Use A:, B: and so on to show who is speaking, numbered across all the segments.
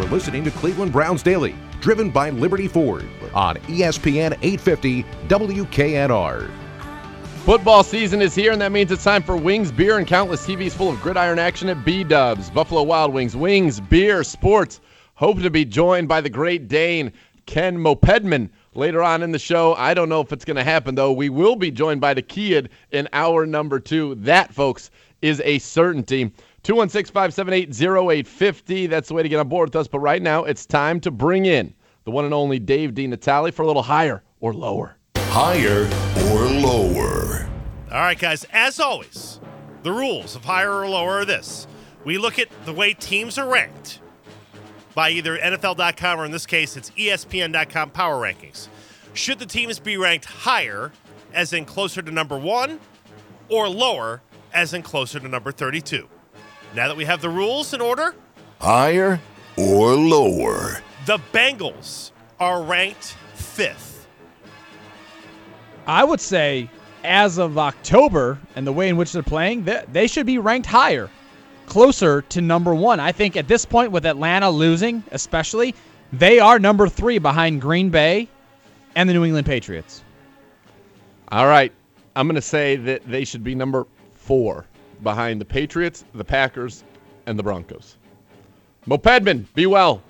A: listening to Cleveland Browns Daily, driven by Liberty Ford on ESPN 850 WKNR.
B: Football season is here, and that means it's time for wings, beer, and countless TVs full of gridiron action at B-Dubs. Buffalo Wild Wings, wings, beer, sports. Hope to be joined by the Great Dane, Ken Mopedman, later on in the show. I don't know if it's going to happen, though. We will be joined by the Kid in hour number 2. That, folks, is a certainty. 216-578-0850. That's the way to get on board with us. But right now, it's time to bring in the one and only Dave DiNatale for a little higher or lower.
C: Higher or lower.
D: All right, guys, as always, the rules of higher or lower are this. We look at the way teams are ranked by either NFL.com or, in this case, it's ESPN.com Power Rankings. Should the teams be ranked higher, as in closer to number 1, or lower, as in closer to number 32? Now that we have the rules in order,
C: higher or lower.
D: The Bengals are ranked 5th.
E: I would say, as of October and the way in which they're playing, they should be ranked higher, closer to number 1. I think at this point, with Atlanta losing especially, they are number 3 behind Green Bay and the New England Patriots.
B: All right. I'm going to say that they should be number 4 behind the Patriots, the Packers, and the Broncos. Mopedman, be well.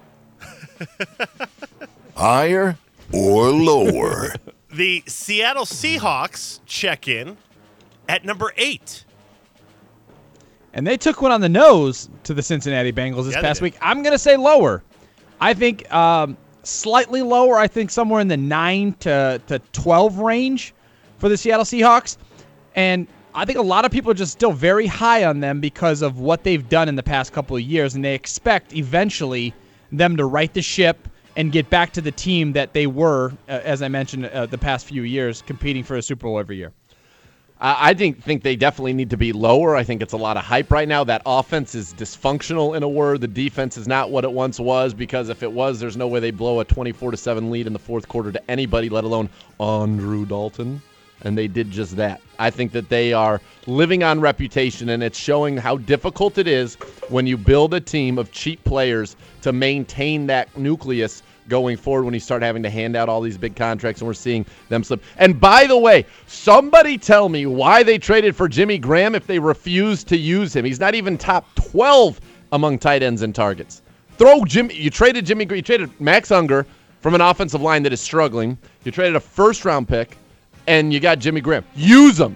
C: Higher or lower.
D: The Seattle Seahawks check in at number 8.
E: And they took one on the nose to the Cincinnati Bengals this past week. I'm going to say lower. I think slightly lower. I think somewhere in the 9 to 12 range for the Seattle Seahawks. And I think a lot of people are just still very high on them because of what they've done in the past couple of years, and they expect eventually them to right the ship and get back to the team that they were, as I mentioned, the past few years, competing for a Super Bowl every year.
B: I think they definitely need to be lower. I think it's a lot of hype right now. That offense is dysfunctional, in a word. The defense is not what it once was, because if it was, there's no way they blow a 24-7 lead in the fourth quarter to anybody, let alone Andrew Dalton. And they did just that. I think that they are living on reputation, and it's showing how difficult it is when you build a team of cheap players to maintain that nucleus going forward when you start having to hand out all these big contracts, and we're seeing them slip. And by the way, somebody tell me why they traded for Jimmy Graham if they refused to use him. He's not even top 12 among tight ends and targets. You traded Jimmy Graham. You traded Max Unger from an offensive line that is struggling. You traded a first-round pick. And you got Jimmy Graham. Use them.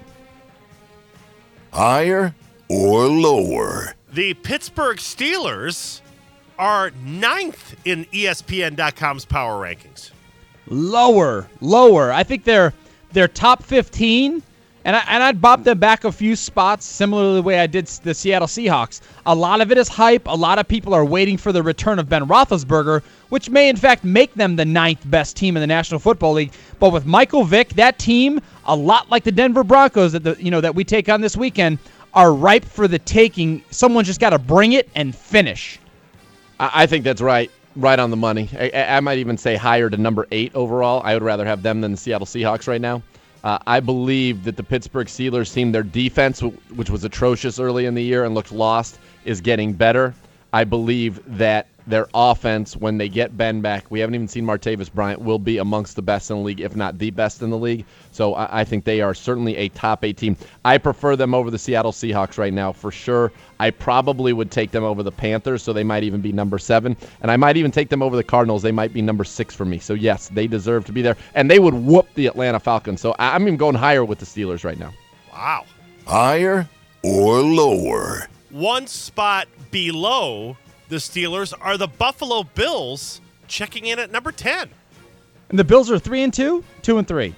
C: Higher or lower.
D: The Pittsburgh Steelers are 9th in ESPN.com's Power Rankings.
E: Lower. I think they're top 15, and I'd bump them back a few spots, similar to the way I did the Seattle Seahawks. A lot of it is hype. A lot of people are waiting for the return of Ben Roethlisberger, which may in fact make them the 9th best team in the National Football League. But with Michael Vick, that team, a lot like the Denver Broncos that we take on this weekend, are ripe for the taking. Someone just got to bring it and finish.
B: I think that's right on the money. I might even say higher to number 8 overall. I would rather have them than the Seattle Seahawks right now. I believe that the Pittsburgh Steelers team, their defense, which was atrocious early in the year and looked lost, is getting better. I believe that their offense, when they get Ben back, we haven't even seen Martavis Bryant, will be amongst the best in the league, if not the best in the league. So I think they are certainly a top 8 team. I prefer them over the Seattle Seahawks right now, for sure. I probably would take them over the Panthers, so they might even be number 7. And I might even take them over the Cardinals. They might be number 6 for me. So, yes, they deserve to be there. And they would whoop the Atlanta Falcons. So I'm even going higher with the Steelers right now.
D: Wow.
C: Higher or lower.
D: One spot below the Steelers are the Buffalo Bills, checking in at number 10.
E: And the Bills are 3-2, 2-3.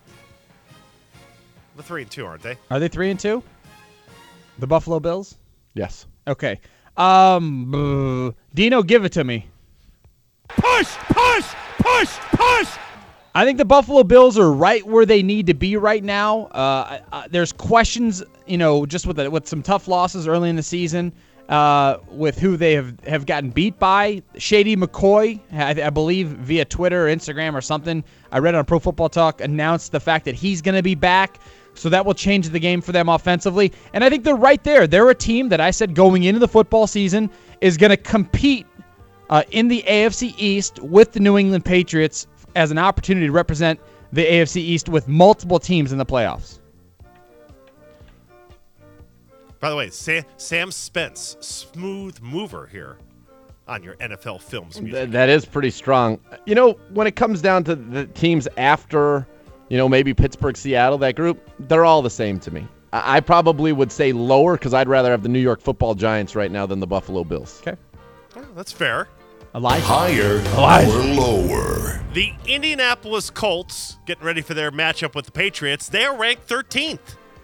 D: The 3-2, aren't they?
E: Are they 3-2? The Buffalo Bills?
B: Yes.
E: Okay. Dino, give it to me.
D: Push!
E: I think the Buffalo Bills are right where they need to be right now. There's questions, just with some tough losses early in the season, with who they have gotten beat by. Shady McCoy, I believe via Twitter or Instagram or something, I read on Pro Football Talk, announced the fact that he's going to be back. So that will change the game for them offensively. And I think they're right there. They're a team that I said going into the football season is going to compete in the AFC East with the New England Patriots as an opportunity to represent the AFC East with multiple teams in the playoffs.
D: By the way, Sam Spence, smooth mover here on your NFL Films music.
B: That is pretty strong. When it comes down to the teams after, maybe Pittsburgh, Seattle, that group, they're all the same to me. I probably would say lower because I'd rather have the New York Football Giants right now than the Buffalo Bills.
E: Okay.
D: Well, that's fair.
E: Elijah.
C: Higher or lower?
D: The Indianapolis Colts, getting ready for their matchup with the Patriots, they are ranked 13th.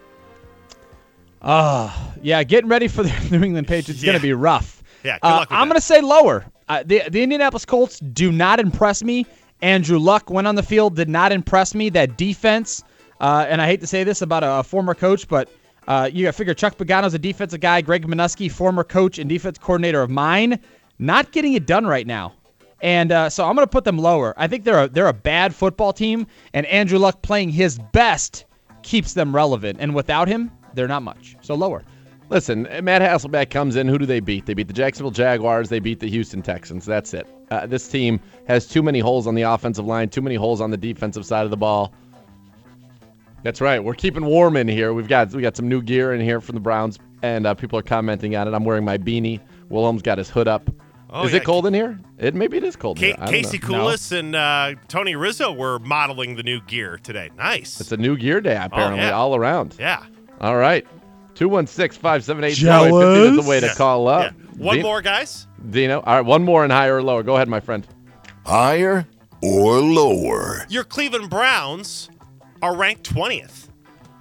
E: Yeah, getting ready for the New England Patriots is going to be rough.
D: Yeah, good luck with
E: I'm going to say lower. The Indianapolis Colts do not impress me. Andrew Luck went on the field, did not impress me. That defense, and I hate to say this about a former coach, but you got to figure Chuck Pagano's a defensive guy. Greg Minuski, former coach and defense coordinator of mine, not getting it done right now. And so I'm going to put them lower. I think they're a bad football team, and Andrew Luck playing his best keeps them relevant. And without him, they're not much. So lower.
B: Listen, Matt Hasselbeck comes in. Who do they beat? They beat the Jacksonville Jaguars. They beat the Houston Texans. That's it. This team has too many holes on the offensive line, too many holes on the defensive side of the ball. That's right. We're keeping warm in here. We got some new gear in here from the Browns, and people are commenting on it. I'm wearing my beanie. Wilhelm's got his hood up. Is it cold in here? Maybe it is cold in here.
D: Casey Koulis and Tony Rizzo were modeling the new gear today. Nice.
B: It's a new gear day, apparently, all around.
D: Yeah.
B: All right. 216-578-0850 is the way to call up.
D: Yeah. One more, guys.
B: Dino. All right, one more in higher or lower. Go ahead, my friend.
C: Higher or lower?
D: Your Cleveland Browns are ranked 20th.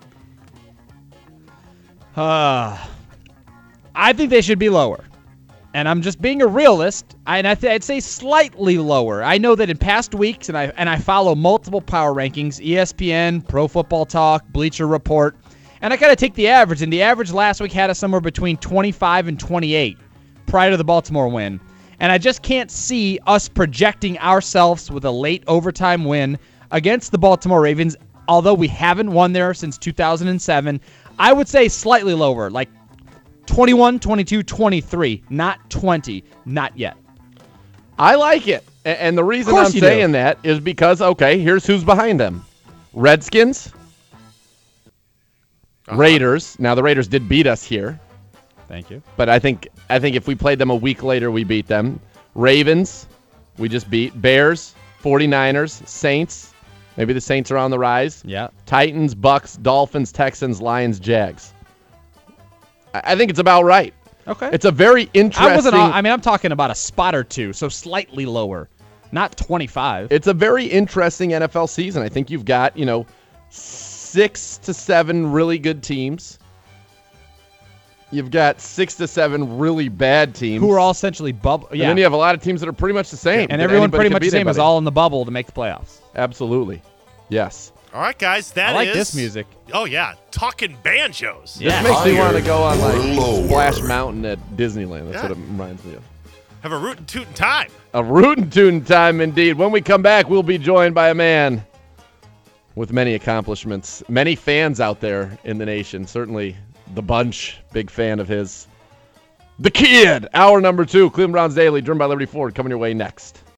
E: I think they should be lower. And I'm just being a realist, I'd say slightly lower. I know that in past weeks, and I follow multiple power rankings, ESPN, Pro Football Talk, Bleacher Report, and I kind of take the average, and the average last week had us somewhere between 25 and 28 prior to the Baltimore win. And I just can't see us projecting ourselves with a late overtime win against the Baltimore Ravens, although we haven't won there since 2007. I would say slightly lower, like 21, 22, 23, not 20, not yet.
B: I like it. And the reason I'm saying that is because, okay, here's who's behind them. Redskins, Raiders. Now, the Raiders did beat us here.
E: Thank you.
B: But I think if we played them a week later, we beat them. Ravens, we just beat. Bears, 49ers, Saints. Maybe the Saints are on the rise.
E: Yeah.
B: Titans, Bucks, Dolphins, Texans, Lions, Jags. I think it's about right.
E: Okay.
B: It's a very interesting...
E: I'm talking about a spot or two, so slightly lower. Not 25.
B: It's a very interesting NFL season. I think you've got, 6 to 7 really good teams. You've got 6 to 7 really bad teams.
E: Who are all essentially bubble.
B: Yeah. And then you have a lot of teams that are pretty much the same.
E: And everyone pretty much the same is all in the bubble to make the playoffs.
B: Absolutely. Yes.
D: All right, guys.
E: I like this music.
D: Oh, yeah. Talking banjos.
B: Yeah. This makes me want to go on Splash Mountain at Disneyland. That's what it reminds me of.
D: Have a rootin' tootin' time.
B: A rootin' tootin' time indeed. When we come back, we'll be joined by a man with many accomplishments. Many fans out there in the nation. Certainly the bunch, big fan of his. The Kid, hour number 2, Cleveland Browns Daily, driven by Liberty Ford, coming your way next.